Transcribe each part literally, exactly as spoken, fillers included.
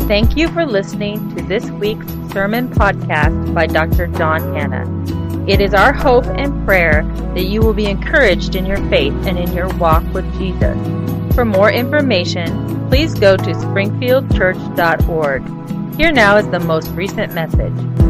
Thank you for listening to this week's sermon podcast by Doctor John Hanna. It is our hope and prayer that you will be encouraged in your faith and in your walk with Jesus. For more information, please go to springfield church dot org. Here now is the most recent message.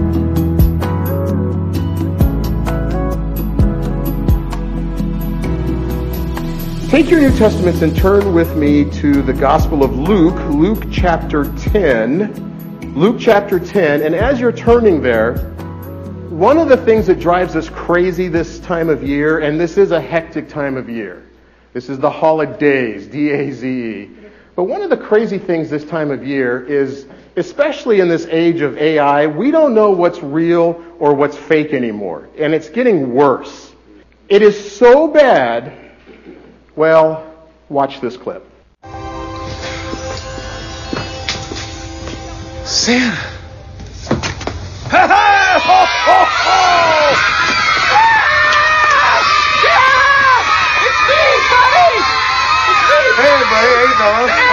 Take your New Testaments and turn with me to the Gospel of Luke, Luke chapter ten. Luke chapter ten, and as you're turning there, one of the things that drives us crazy this time of year, and this is a hectic time of year, this is the holidays, D A Z E, but one of the crazy things this time of year is, especially in this age of A I, we don't know what's real or what's fake anymore, and it's getting worse. It is so bad. Well, watch this clip. Santa. Ha ha! Ho ho ho! Ah! It's me, buddy! It's me! Hey, buddy, how you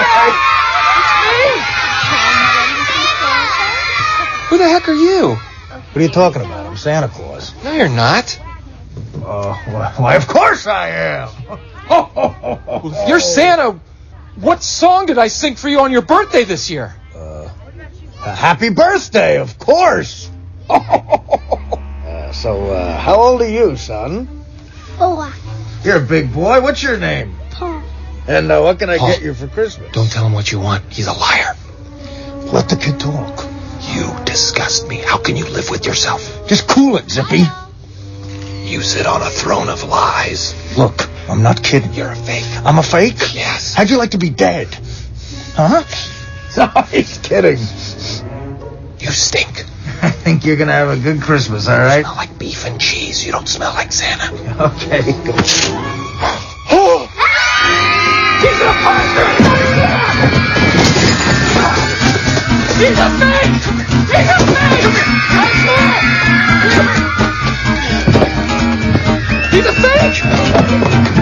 doing? It's me! Who the heck are you? What are you talking about? I'm Santa Claus. No, you're not. Uh, why, of course I am. Well, you're Santa. What song did I sing for you on your birthday this year? Uh, a happy birthday, of course. uh, so, uh, how old are you, son? Four. You're a big boy. What's your name? Paul. And uh, what can I Paul, get you for Christmas? Don't tell him what you want. He's a liar. Let the kid talk. You disgust me. How can you live with yourself? Just cool it, Zippy. You sit on a throne of lies. Look, I'm not kidding. You're a fake. I'm a fake? Yes. How'd you like to be dead? Huh? No, he's kidding. You stink. I think you're going to have a good Christmas, all right? You smell like beef and cheese. You don't smell like Santa. Okay, go. Oh! He's an imposter! He's a fake! He's a fake! I swear! He's a fake!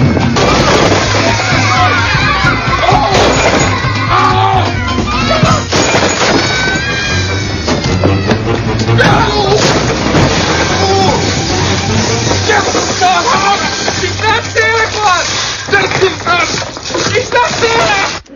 He's not Santa Claus! He's not Santa!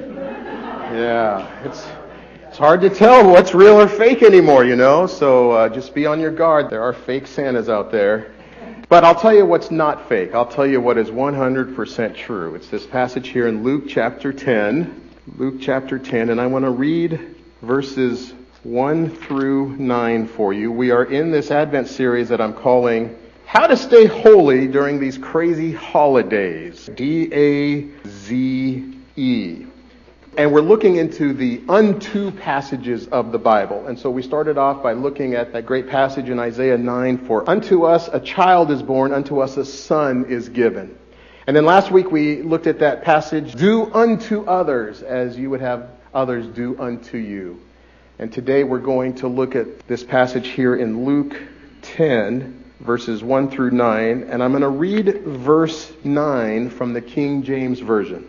Yeah, it's it's hard to tell what's real or fake anymore, you know, so uh, just be on your guard. There are fake Santas out there. But I'll tell you what's not fake. I'll tell you what is one hundred percent true. It's this passage here in Luke chapter ten. Luke chapter ten, and I want to read verses one through nine for you. We are in this Advent series that I'm calling How to Stay Holy During These Crazy Holidays. D A Z E. And we're looking into the unto passages of the Bible. And so we started off by looking at that great passage in Isaiah nine, for unto us a child is born, unto us a son is given. And then last week we looked at that passage, do unto others as you would have others do unto you. And today we're going to look at this passage here in Luke ten, verses one through nine. And I'm going to read verse nine from the King James Version.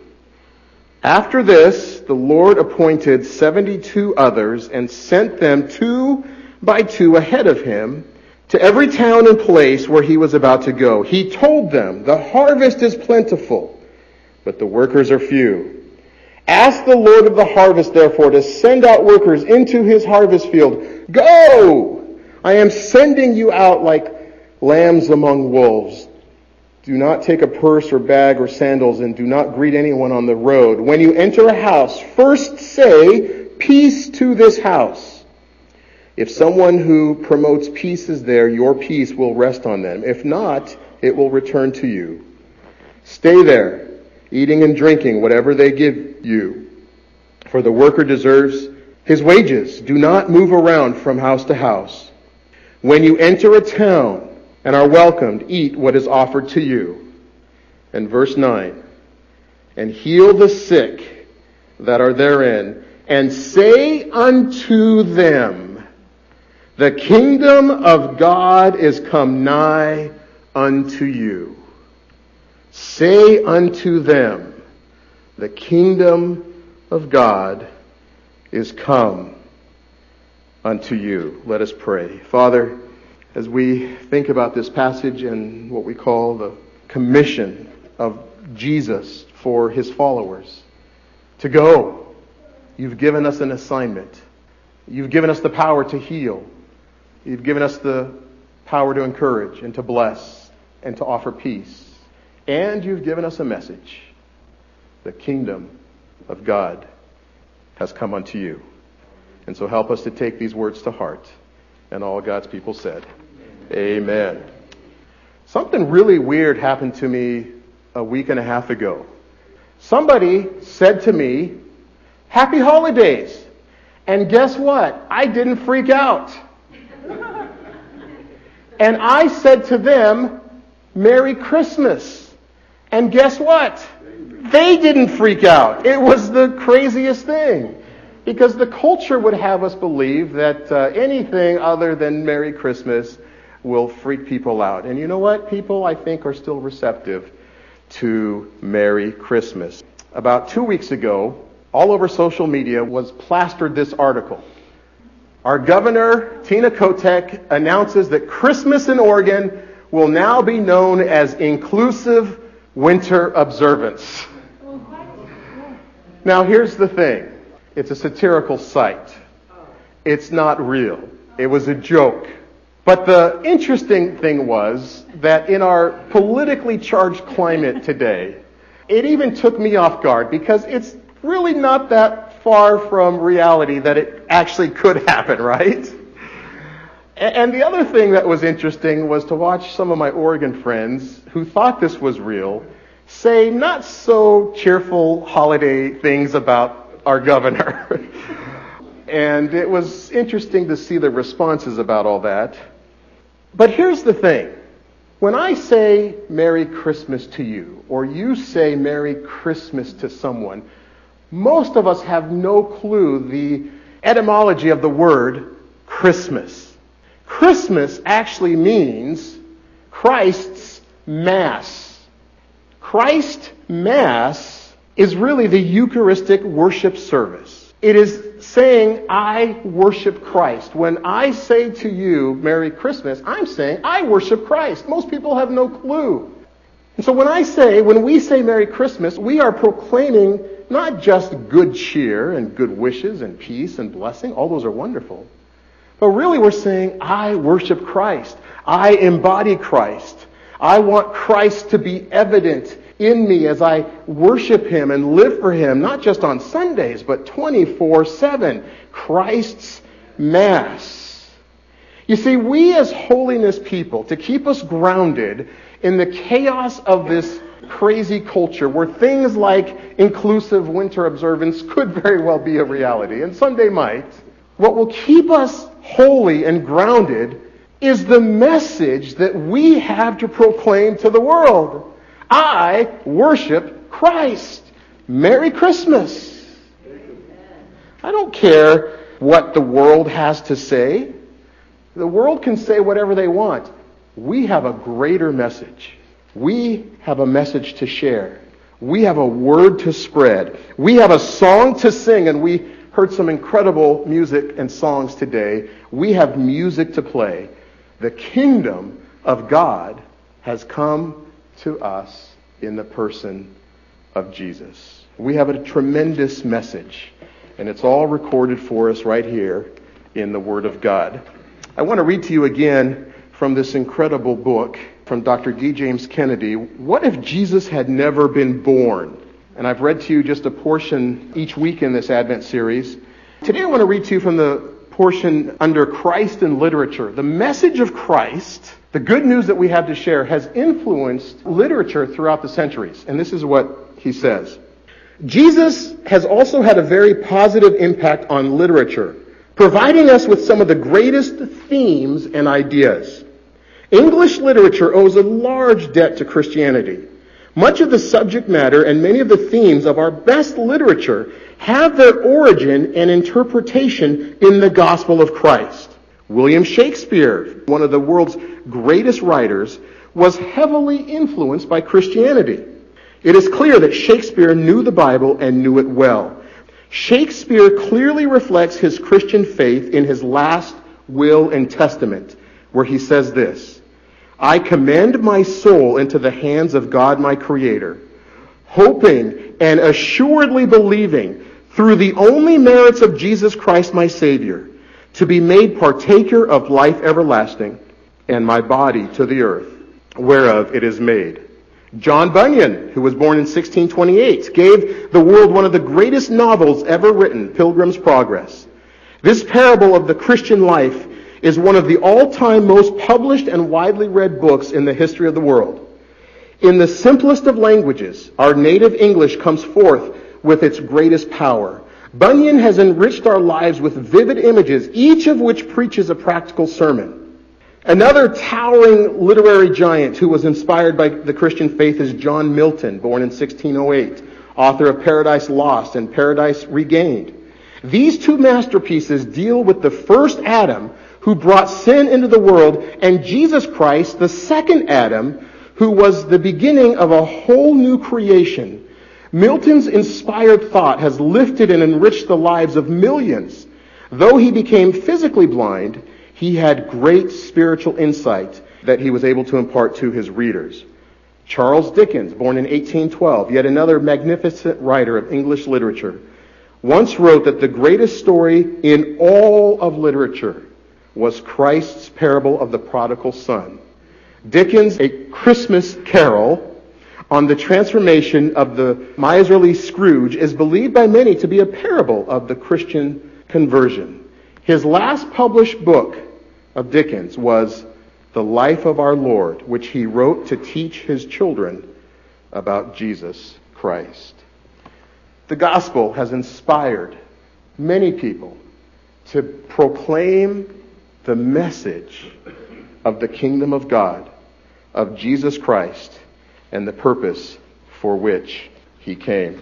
After this, the Lord appointed seventy-two others and sent them two by two ahead of him to every town and place where he was about to go. He told them, the harvest is plentiful, but the workers are few. Ask the Lord of the harvest, therefore, to send out workers into his harvest field. Go! I am sending you out like lambs among wolves. Do not take a purse or bag or sandals, and do not greet anyone on the road. When you enter a house, first say, peace to this house. If someone who promotes peace is there, your peace will rest on them. If not, it will return to you. Stay there, eating and drinking whatever they give you, for the worker deserves his wages. Do not move around from house to house. When you enter a town and are welcomed, eat what is offered to you. And verse nine, and heal the sick that are therein, and say unto them, the kingdom of God is come nigh unto you. Say unto them, the kingdom of God is come unto you. Let us pray. Father, as we think about this passage and what we call the commission of Jesus for his followers, to go, you've given us an assignment. You've given us the power to heal. You've given us the power to encourage and to bless and to offer peace. And you've given us a message. The kingdom of God has come unto you. And so help us to take these words to heart. And all God's people said, amen. Something really weird happened to me a week and a half ago. Somebody said to me, "Happy holidays." And guess what? I didn't freak out. And I said to them, "Merry Christmas." And guess what? They didn't freak out. It was the craziest thing. Because the culture would have us believe that uh, anything other than Merry Christmas will freak people out. And you know what? People, I think, are still receptive to Merry Christmas. About two weeks ago, all over social media was plastered this article. Our governor, Tina Kotek, announces that Christmas in Oregon will now be known as Inclusive Winter Observance. Now, here's the thing. It's a satirical site. It's not real. It was a joke. But the interesting thing was that in our politically charged climate today, it even took me off guard because it's really not that far from reality that it actually could happen, right? And the other thing that was interesting was to watch some of my Oregon friends who thought this was real say not so cheerful holiday things about our governor. And it was interesting to see the responses about all that. But here's the thing. When I say Merry Christmas to you, or you say Merry Christmas to someone, most of us have no clue the etymology of the word Christmas. Christmas actually means Christ's Mass. Christ Mass is really the Eucharistic worship service. It is saying, I worship Christ. When I say to you, Merry Christmas, I'm saying, I worship Christ. Most people have no clue. And so when I say, when we say Merry Christmas, we are proclaiming not just good cheer and good wishes and peace and blessing. All those are wonderful. But really we're saying, I worship Christ. I embody Christ. I want Christ to be evident in me as I worship Him and live for Him, not just on Sundays, but twenty-four seven. Christ's Mass. You see, we as holiness people, to keep us grounded in the chaos of this crazy culture where things like inclusive winter observance could very well be a reality, and someday might, what will keep us holy and grounded is the message that we have to proclaim to the world. I worship Christ. Merry Christmas. I don't care what the world has to say. The world can say whatever they want. We have a greater message. We have a message to share. We have a word to spread. We have a song to sing, and we heard some incredible music and songs today. We have music to play. The kingdom of God has come to us in the person of Jesus. We have a tremendous message, and it's all recorded for us right here in the Word of God. I want to read to you again from this incredible book from Doctor D. James Kennedy, What If Jesus Had Never Been Born? And I've read to you just a portion each week in this Advent series. Today I want to read to you from the portion under Christ in Literature. The message of Christ, the good news that we have to share, has influenced literature throughout the centuries. And this is what he says. Jesus has also had a very positive impact on literature, providing us with some of the greatest themes and ideas. English literature owes a large debt to Christianity. Much of the subject matter and many of the themes of our best literature have their origin and interpretation in the gospel of Christ. William Shakespeare, one of the world's greatest writers, was heavily influenced by Christianity. It is clear that Shakespeare knew the Bible and knew it well. Shakespeare clearly reflects his Christian faith in his last will and testament, where he says this: "I commend my soul into the hands of God my Creator, hoping and assuredly believing through the only merits of Jesus Christ my Savior, to be made partaker of life everlasting, and my body to the earth, whereof it is made." John Bunyan, who was born in sixteen twenty-eight, gave the world one of the greatest novels ever written, Pilgrim's Progress. This parable of the Christian life is one of the all-time most published and widely read books in the history of the world. In the simplest of languages, our native English comes forth with its greatest power. Bunyan has enriched our lives with vivid images, each of which preaches a practical sermon. Another towering literary giant who was inspired by the Christian faith is John Milton, born in sixteen oh eight, author of Paradise Lost and Paradise Regained. These two masterpieces deal with the first Adam who brought sin into the world, and Jesus Christ, the second Adam, who was the beginning of a whole new creation. Milton's inspired thought has lifted and enriched the lives of millions. Though he became physically blind, he had great spiritual insight that he was able to impart to his readers. Charles Dickens, born in eighteen twelve, yet another magnificent writer of English literature, once wrote that the greatest story in all of literature was Christ's parable of the prodigal son. Dickens' A Christmas Carol on the transformation of the miserly Scrooge is believed by many to be a parable of the Christian conversion. His last published book of Dickens was The Life of Our Lord, which he wrote to teach his children about Jesus Christ. The gospel has inspired many people to proclaim the message of the kingdom of God, of Jesus Christ, and the purpose for which he came.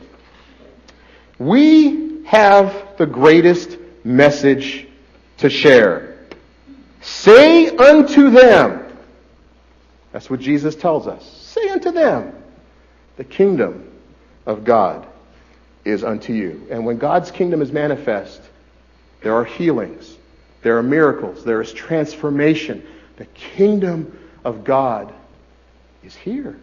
We have the greatest message to share. Say unto them, that's what Jesus tells us. Say unto them, the kingdom of God is unto you. And when God's kingdom is manifest, there are healings, there are miracles, there is transformation. The kingdom of God is here.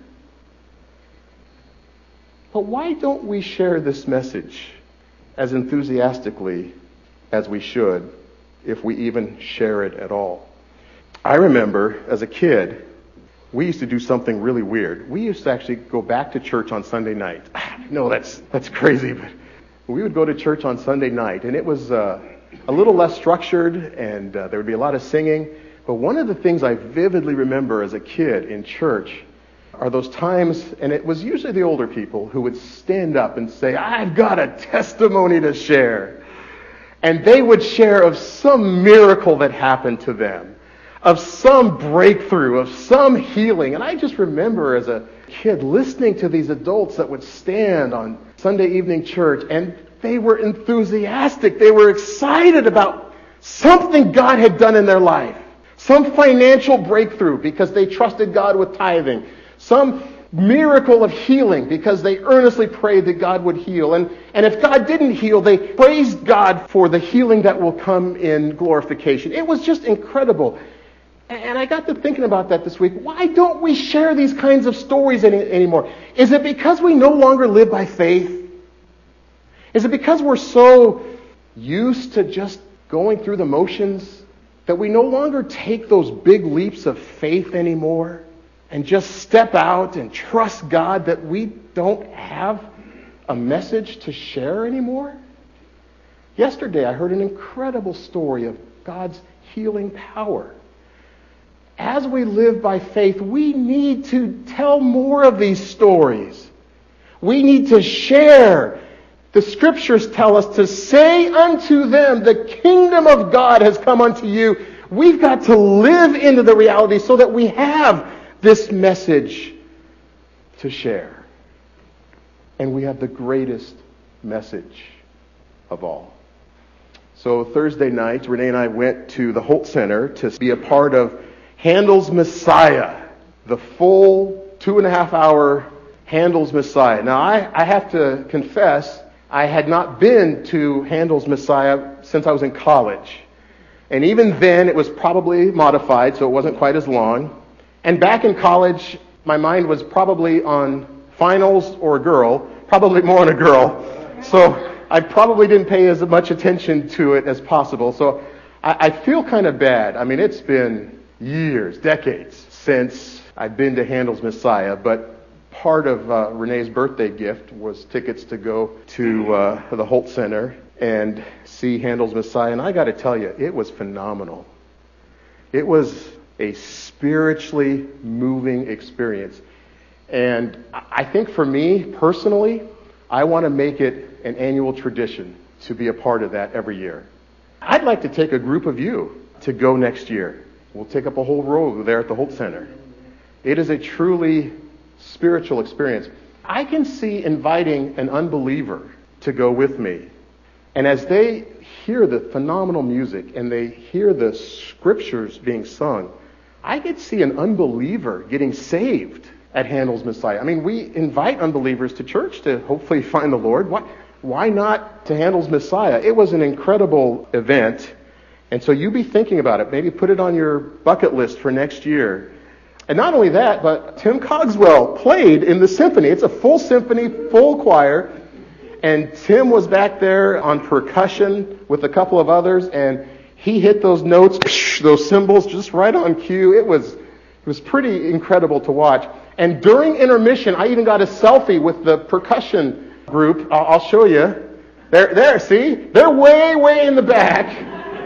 But why don't we share this message as enthusiastically as we should, if we even share it at all? I remember as a kid, we used to do something really weird. We used to actually go back to church on Sunday night. No, that's that's crazy, but we would go to church on Sunday night, and it was uh, a little less structured, and uh, there would be a lot of singing. But one of the things I vividly remember as a kid in church are those times, and it was usually the older people who would stand up and say, "I've got a testimony to share." And they would share of some miracle that happened to them, of some breakthrough, of some healing. And I just remember as a kid listening to these adults that would stand on Sunday evening church, and they were enthusiastic. They were excited about something God had done in their life. Some financial breakthrough because they trusted God with tithing. Some miracle of healing because they earnestly prayed that God would heal. And, and if God didn't heal, they praised God for the healing that will come in glorification. It was just incredible. And I got to thinking about that this week. Why don't we share these kinds of stories any, anymore? Is it because we no longer live by faith? Is it because we're so used to just going through the motions that we no longer take those big leaps of faith anymore and just step out and trust God that we don't have a message to share anymore? Yesterday, I heard an incredible story of God's healing power. As we live by faith, we need to tell more of these stories. We need to share. The scriptures tell us to say unto them, the kingdom of God has come unto you. We've got to live into the reality so that we have this message to share. And we have the greatest message of all. So Thursday night, Renee and I went to the Holt Center to be a part of Handel's Messiah, the full two and a half hour Handel's Messiah. Now, I, I have to confess, I had not been to Handel's Messiah since I was in college. And even then, it was probably modified, so it wasn't quite as long. And back in college, my mind was probably on finals or a girl, probably more on a girl. So I probably didn't pay as much attention to it as possible. So I, I feel kind of bad. I mean, it's been years, decades since I've been to Handel's Messiah, but part of uh, Renee's birthday gift was tickets to go to uh, the Holt Center and see Handel's Messiah. And I got to tell you, it was phenomenal. It was a spiritually moving experience. And I think for me, personally, I want to make it an annual tradition to be a part of that every year. I'd like to take a group of you to go next year. We'll take up a whole row there at the Holt Center. It is a truly spiritual experience. I can see inviting an unbeliever to go with me. And as they hear the phenomenal music and they hear the scriptures being sung, I could see an unbeliever getting saved at Handel's Messiah. I mean, we invite unbelievers to church to hopefully find the Lord. Why, why not to Handel's Messiah? It was an incredible event. And so you be thinking about it. Maybe put it on your bucket list for next year. And not only that, but Tim Cogswell played in the symphony. It's a full symphony, full choir. And Tim was back there on percussion with a couple of others, and he hit those notes, those cymbals, just right on cue. It was, it was pretty incredible to watch. And during intermission, I even got a selfie with the percussion group. I'll, I'll show you. There, there, see? They're way, way in the back.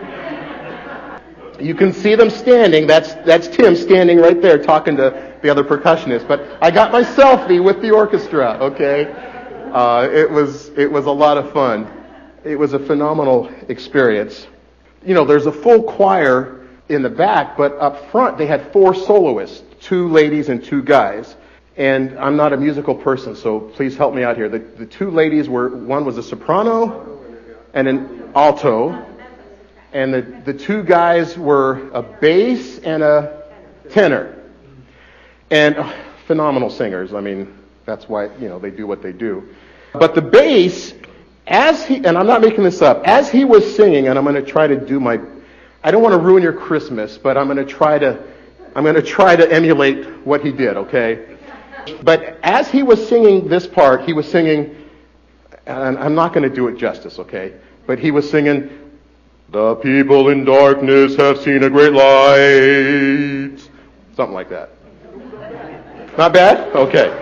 You can see them standing. That's that's Tim standing right there talking to the other percussionist. But I got my selfie with the orchestra, okay? Uh, it was it was a lot of fun. It was a phenomenal experience. You know, there's a full choir in the back, but up front they had four soloists, two ladies and two guys. And I'm not a musical person, so please help me out here. The, the two ladies were, one was a soprano and an alto. And the, the two guys were a bass and a tenor. And uh, phenomenal singers. I mean, that's why, you know, they do what they do. But the bass, as he, and I'm not making this up, as he was singing, and I'm going to try to do my, I don't want to ruin your Christmas, but I'm going to try to, I'm going to try to emulate what he did, okay? But as he was singing this part, he was singing, and I'm not going to do it justice, okay? But he was singing, "The people in darkness have seen a great light." Something like that. Not bad? Okay.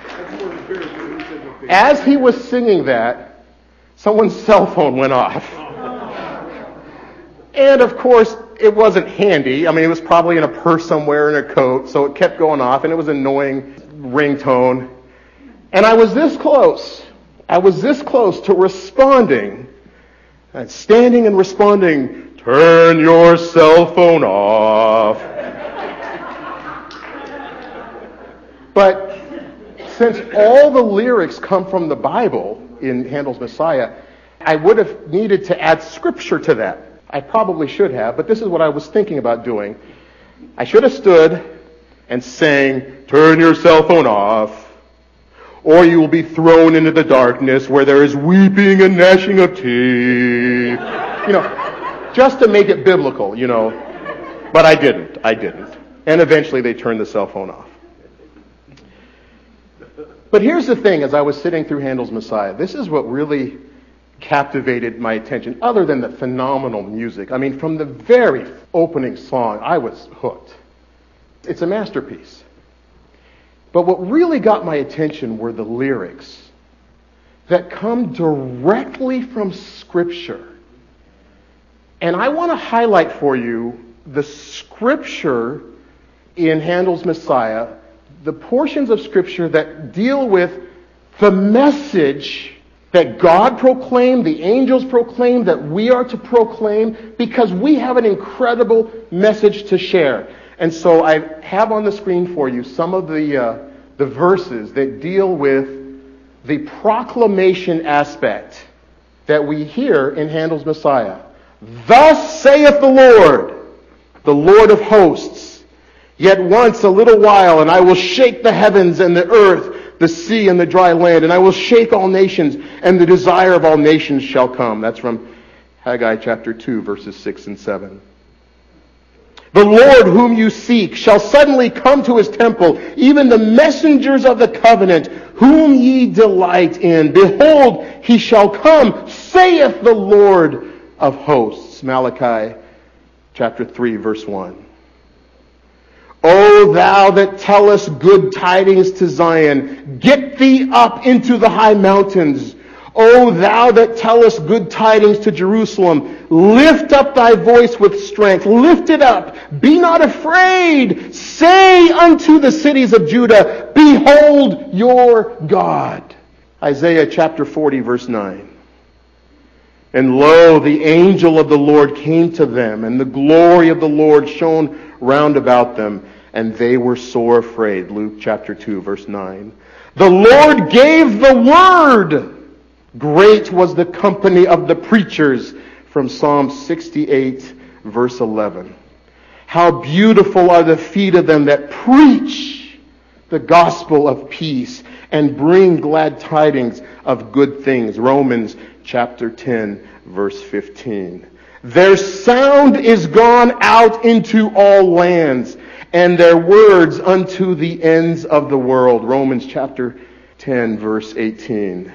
As he was singing that, someone's cell phone went off. And of course, it wasn't handy. I mean, it was probably in a purse somewhere in a coat, so it kept going off, and it was an annoying ringtone. And I was this close. I was this close to responding. And standing and responding, "Turn your cell phone off." But since all the lyrics come from the Bible in Handel's Messiah, I would have needed to add scripture to that. I probably should have, but this is what I was thinking about doing. I should have stood and sang, "Turn your cell phone off, or you will be thrown into the darkness where there is weeping and gnashing of teeth." You know, just to make it biblical, you know. But I didn't. I didn't. And eventually they turned the cell phone off. But here's the thing, as I was sitting through Handel's Messiah, this is what really captivated my attention, other than the phenomenal music. I mean, from the very opening song, I was hooked. It's a masterpiece. But what really got my attention were the lyrics that come directly from Scripture. And I want to highlight for you the Scripture in Handel's Messiah, the portions of Scripture that deal with the message that God proclaimed, the angels proclaimed, that we are to proclaim, because we have an incredible message to share. And so I have on the screen for you some of the uh, the verses that deal with the proclamation aspect that we hear in Handel's Messiah. "Thus saith the Lord, the Lord of hosts, yet once a little while, and I will shake the heavens and the earth. the sea and the dry land, and I will shake all nations, and the desire of all nations shall come. That's from Haggai chapter two, verses six and seven. The Lord whom you seek shall suddenly come to his temple, even the messengers of the covenant, whom ye delight in. Behold, he shall come, saith the Lord of hosts. Malachi chapter three, verse one. O thou that tellest good tidings to Zion, get thee up into the high mountains. O thou that tellest good tidings to Jerusalem, lift up thy voice with strength. Lift it up. Be not afraid. Say unto the cities of Judah, behold your God. Isaiah chapter forty, verse nine. And lo, the angel of the Lord came to them, and the glory of the Lord shone round about them, and they were sore afraid. Luke chapter two, verse nine. The Lord gave the word. Great was the company of the preachers, from Psalm sixty-eight, verse eleven. How beautiful are the feet of them that preach the gospel of peace and bring glad tidings of good things. Romans chapter ten, verse fifteen. Their sound is gone out into all lands, and their words unto the ends of the world. Romans chapter ten, verse eighteen.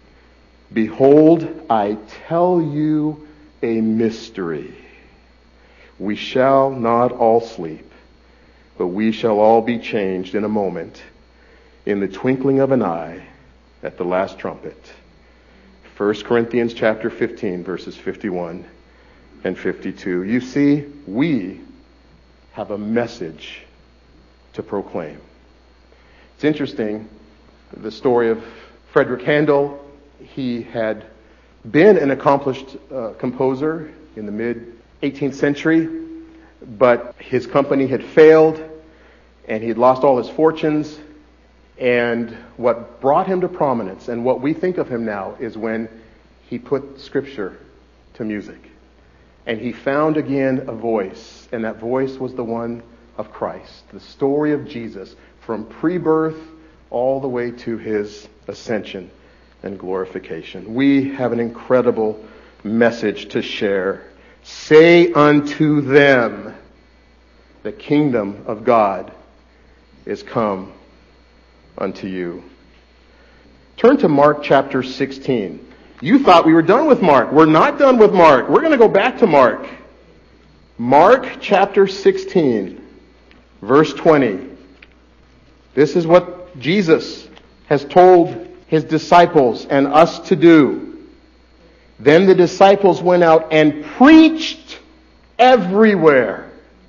Behold, I tell you a mystery. We shall not all sleep, but we shall all be changed in a moment, in the twinkling of an eye, at the last trumpet. First Corinthians chapter fifteen, verses fifty-one and fifty-two. You see, we have a message to proclaim. It's interesting, the story of Frederick Handel. He had been an accomplished uh, composer in the mid-eighteenth century, but his company had failed, and he had lost all his fortunes. And what brought him to prominence, and what we think of him now, is when he put Scripture to music. And he found again a voice, and that voice was the one of Christ, the story of Jesus, from pre-birth all the way to his ascension and glorification. We have an incredible message to share. Say unto them, the kingdom of God is come unto you. Turn to Mark chapter sixteen. You thought we were done with Mark. We're not done with Mark. We're going to go back to Mark. Mark chapter sixteen, verse twenty. This is what Jesus has told his disciples and us to do. Then the disciples went out and preached everywhere.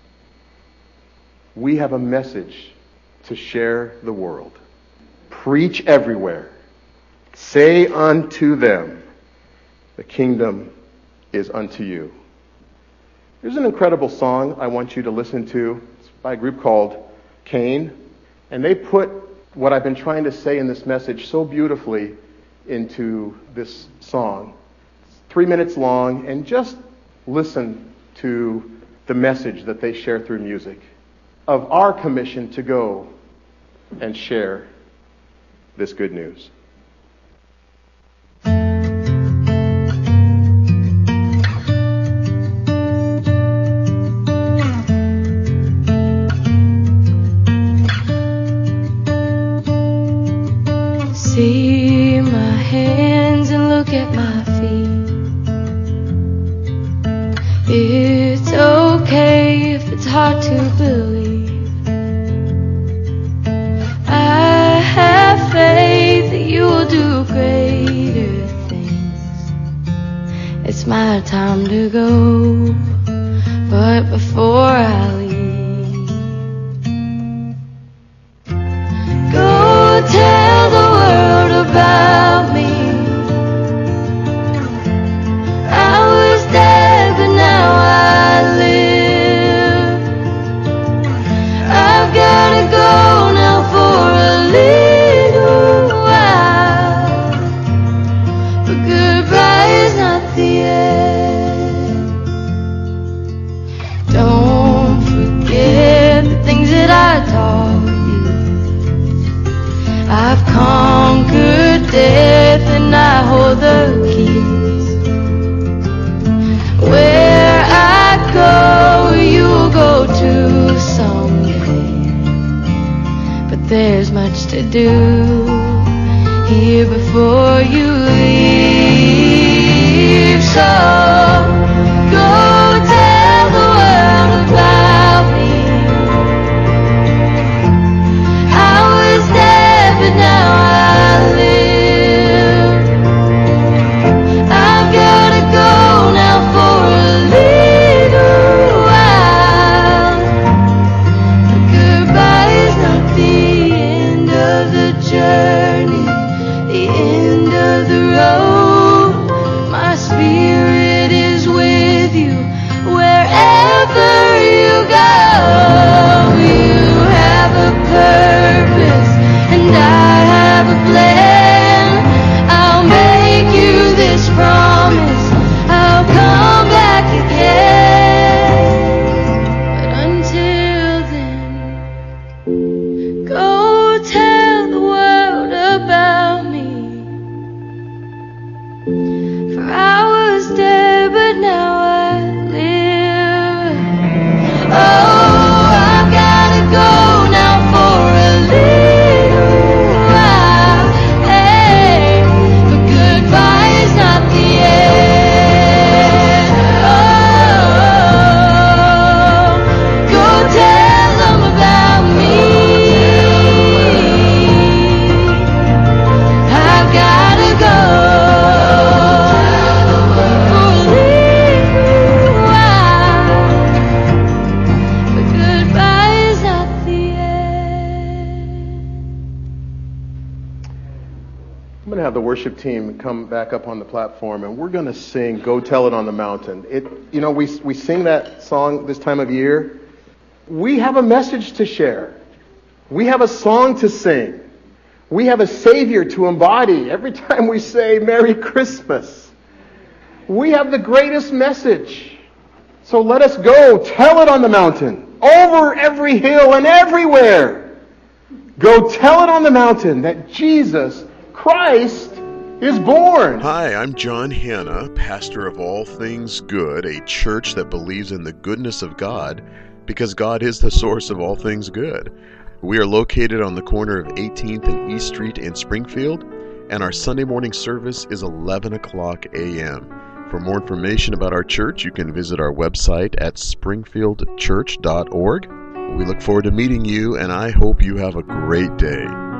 We have a message to share the world. Preach everywhere. Say unto them, the kingdom is unto you. There's an incredible song I want you to listen to. It's by a group called Cain. And they put what I've been trying to say in this message so beautifully into this song. It's three minutes long, and just listen to the message that they share through music of our commission to go and share this good news. See my hands and look at my feet. It's okay if it's hard to believe. I have faith that you will do greater things. It's my time to go, but before I leave, go tell the world about me. I was dead, but now I live. I've gotta go now for a little while, but goodbye is not the end. Don't do here before you leave. So go tell the world about me. I was dead, but now I live. I've gotta go now for a little while. But goodbye is not the end of the journey, the end of the road. My spirit is with you wherever you go. You have a purpose and I have a plan. I'll make you this promise, I'll come back again. But until then, go tell the world about me. For I was dead, but now I live. Oh, I've gotta go now for a little while. Hey, but goodbye is not the end. Oh, go tell them about me. I've gotta go for a little while, but goodbye is not the end. I'm going to have the worship team come back up on the platform, and we're going to sing "Go Tell It on the Mountain." It, you know, we we sing that song this time of year. We have a message to share. We have a song to sing. We have a Savior to embody every time we say Merry Christmas. We have the greatest message. So let us go tell it on the mountain, over every hill and everywhere. Go tell it on the mountain that Jesus Christ is born. Hi, I'm John Hanna, pastor of All Things Good, a church that believes in the goodness of God because God is the source of all things good. We are located on the corner of eighteenth and East Street in Springfield, and our Sunday morning service is eleven o'clock a.m. For more information about our church, you can visit our website at springfield church dot org. We look forward to meeting you, and I hope you have a great day.